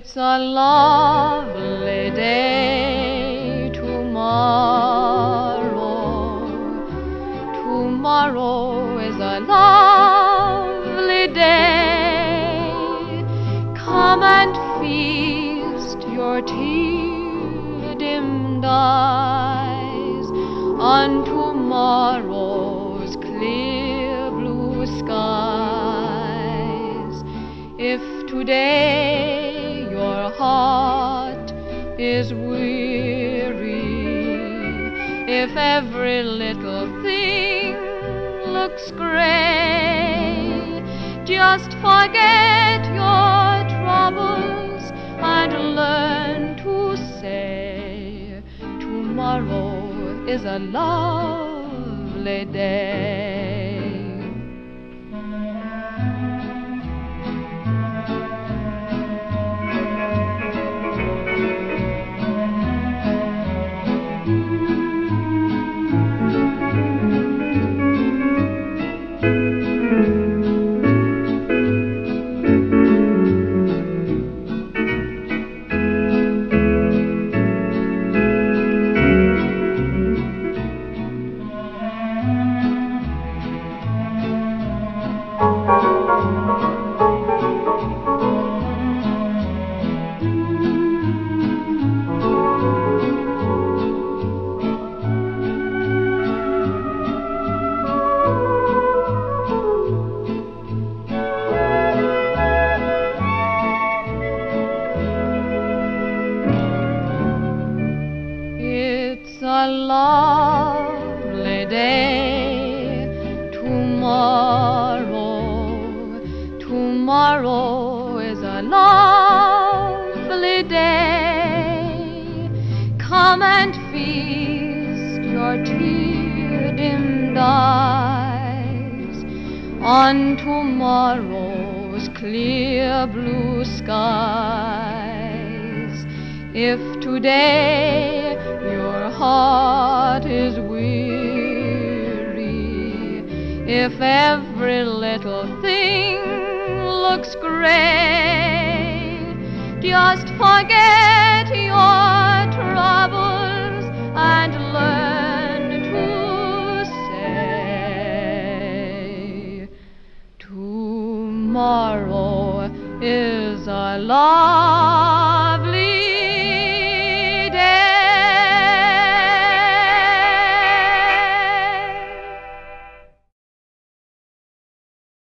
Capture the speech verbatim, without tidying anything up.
It's a lovely day tomorrow. Tomorrow is a lovely day. Come and feast your tear-dimmed eyes on tomorrow's clear blue skies. If today your heart is weary, if every little thing looks gray, just forget your troubles and learn to say tomorrow is a lovely day. It's a lovely day tomorrow. Tomorrow is a lovely day. Come and feast your tear-dimmed eyes on tomorrow's clear blue skies. If today your heart is weary, if every little thing looks gray, just forget your troubles and learn to say tomorrow is a long